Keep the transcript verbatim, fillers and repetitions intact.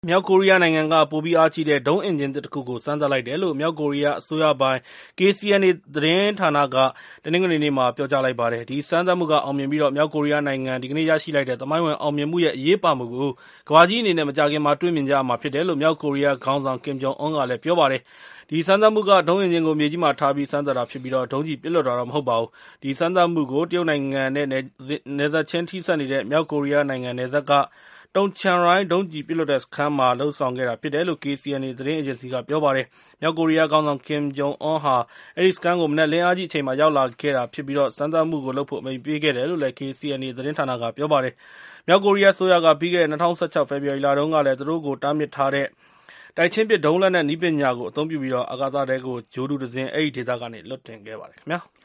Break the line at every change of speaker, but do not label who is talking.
မြောက်ကိုရီးယားနိုင်ငံကပိုပြီးအားကြီးတဲ့ဒုံးအင်ဂျင်သစ်တစ်ခုကိုစမ်းသပ်လိုက်တယ်လို့မြောက်ကိုရီးယားအစိုးရပိုင် K C N A သတင်းဌာနကတနင်္ဂနွေနေ့မှာပြောကြားလိုက်ပါတယ်။ဒီစမ်းသပ်မှုကအောင်မြင်ပြီးမြောက်ကိုရီးယားနိုင်ငံဒီကနေ့ရရှိလိုက်တဲ့သမိုင်းဝင်အောင်မြင်မှုရဲ့အရေးပါမှုကိုကမ္ဘာကြီးအနေနဲ့မကြာခင်မှာတွေ့မြင်ကြရမှာဖြစ်တယ်လို့မြောက်ကိုရီးယားခေါင်းဆောင် Kim Jong Un ကလည်းပြောပါတယ်။ဒီစမ်းသပ်မှုကဒုံးအင်ဂျင်ကိုမြေကြီးမှာထားပြီးစမ်းသပ်တာဖြစ်ပြီးဒုံးကျည်ပစ်လွှတ်တာတော့မဟုတ်ပါဘူး။ဒီစမ်းသပ်မှုကိုတရုတ်နိုင်ငံနဲ့နယ်စပ်ချင်းထိစပ်နေတဲ့မြောက်ကိုရီးယားနိုင်ငံနယ်စပ်ကတုံချန်ရိုင်းဒုံးကျည်ပစ်လွှတ်တဲ့စခန်းမှာလုပ်ဆောင်ခဲ့တာဖြစ်တယ်လို့ K C N A သတင်းအေဂျင်စီကပြောပါတယ်။မြောက်ကိုရီးယားခေါင်းဆောင် Kim Jong Un ဟာအဲဒီစခန်းကိုမနက်လင်းအားကြီးအချိန်မှာရောက်လာခဲ့တာဖြစ်ပြီးစမ်းသပ်မှုကိုလုပ်ဖို့အမိန့်ပေးခဲ့တယ်လို့ K C N A သတင်းဌာနကပြောပါတယ်။မြောက်ကိုရီးယားအစိုးရကပြီးခဲ့တဲ့၂၀၁၆ ဖေဖော်ဝါရီလတုန်းကလည်းသူတို့ကိုတားမြစ်ထားတဲ့တိုက်ချင်းပစ်ဒုံးလက်နက်နည်းပညာကိုအသုံးပြုပြီးအာကာသထဲကိုဂြိုဟ်တုတစင်းအဲဒီဒေသကနေလွှတ်တင်ခဲ့ပါတယ်ခင်ဗျာ။